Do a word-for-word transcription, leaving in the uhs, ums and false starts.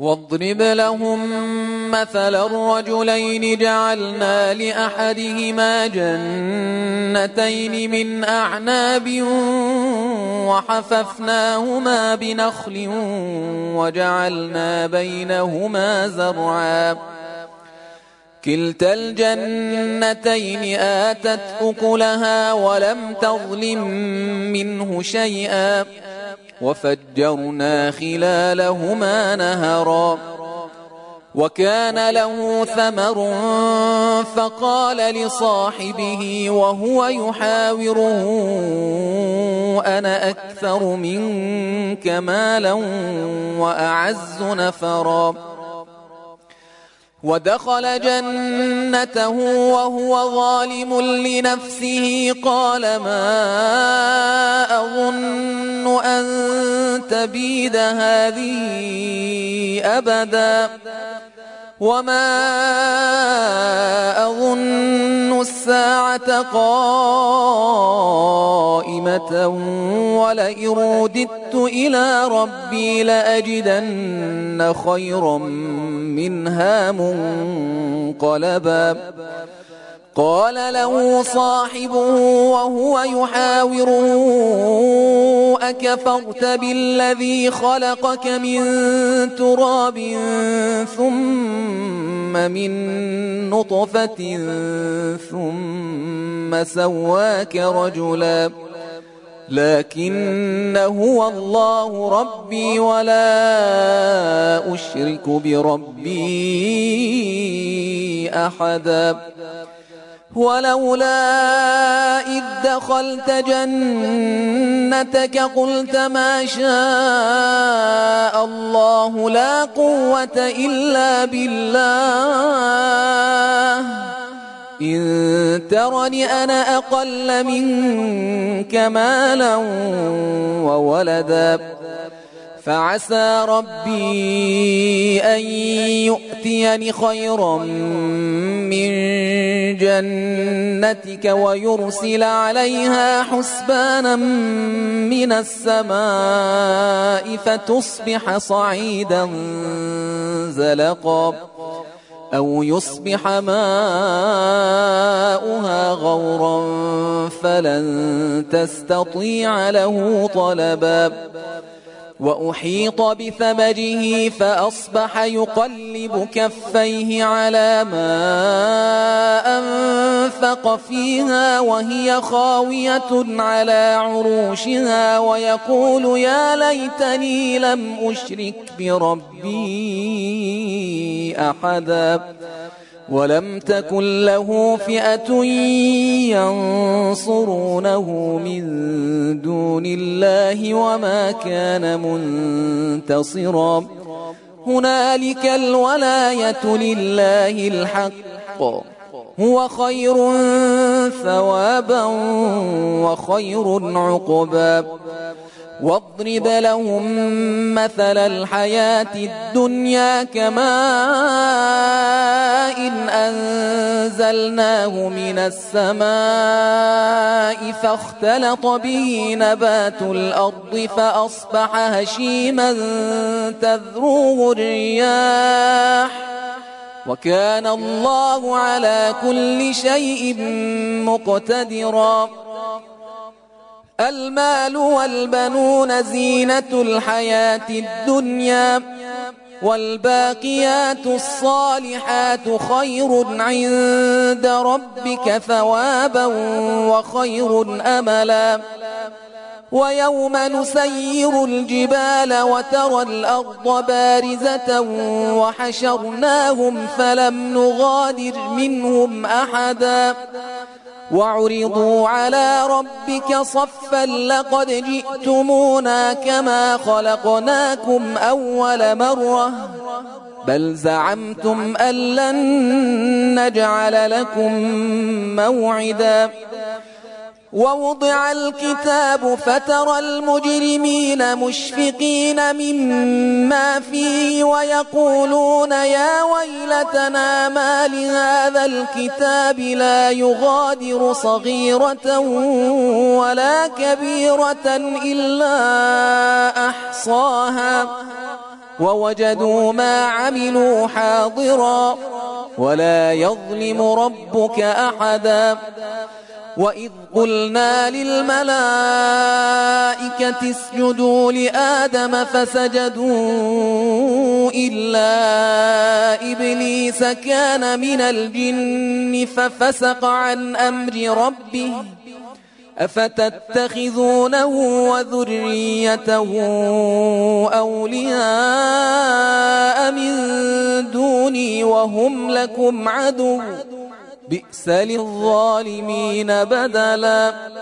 واضرب لهم مثلا الرجلين جعلنا لأحدهما جنتين من أعناب وحففناهما بنخل وجعلنا بينهما زرعا كلتا الجنتين آتت أكلها ولم تظلم منه شيئا وفجرنا خلالهما نهرا وكان له ثمر فقال لصاحبه وهو يحاوره أنا أكثر منك مالا وأعز نفرا ودخل جنته وهو ظالم لنفسه قال ما أظن أن تبيد هذه أبدا وما أظن الساعة قائمة ولئن رددت إلى ربي لأجدن خيرا منها منقلبا قال له صاحبه وهو يحاوره أكفرت بالذي خلقك من تراب ثم من نطفة ثم سواك رجلا لكن هو الله ربي ولا أشرك بربي أحدا ولولا إذ دخلت جنتك قلت ما شاء الله لا قوة إلا بالله إن ترني أنا أقل منك مالا وولدا فعسى ربي أن يؤتيني خيرا من جنتك ويرسل عليها حسبانا من السماء فتصبح صعيدا زلقا أو يصبح ماؤها غورا فلن تستطيع له طلبا وأحيط بثمره فأصبح يقلب كفيه على ما أنفق فيها وهي خاوية على عروشها ويقول يا ليتني لم أشرك بربي أحدا ولم تكن له فئة ينصرونه من دون الله وما كان منتصرا هنالك الولاية لله الحق هو خير ثوابا وخير عقبا واضرب لهم مثل الحياة الدنيا كماء إن أنزلناه من السماء فاختلط به نبات الأرض فأصبح هشيما تذروه الرياح وكان الله على كل شيء مقتدرا المال والبنون زينة الحياة الدنيا والباقيات الصالحات خير عند ربك ثوابا وخير أملا ويوم نسير الجبال وترى الأرض بارزة وحشرناهم فلم نغادر منهم أحدا وعرضوا على ربك صفا لقد جئتمونا كما خلقناكم أول مرة بل زعمتم أن لن نجعل لكم موعدا ووضع الكتاب فترى المجرمين مشفقين مما فيه ويقولون يا ويلتنا ما لهذا الكتاب لا يغادر صغيرة ولا كبيرة إلا أحصاها ووجدوا ما عملوا حاضرا ولا يظلم ربك أحدا وإذ قلنا للملائكة اسجدوا لآدم فسجدوا إلا إبليس كان من الجن ففسق عن أمر ربه أفتتخذونه وذريته أولياء من دوني وهم لكم عدو بئس للظالمين بدلا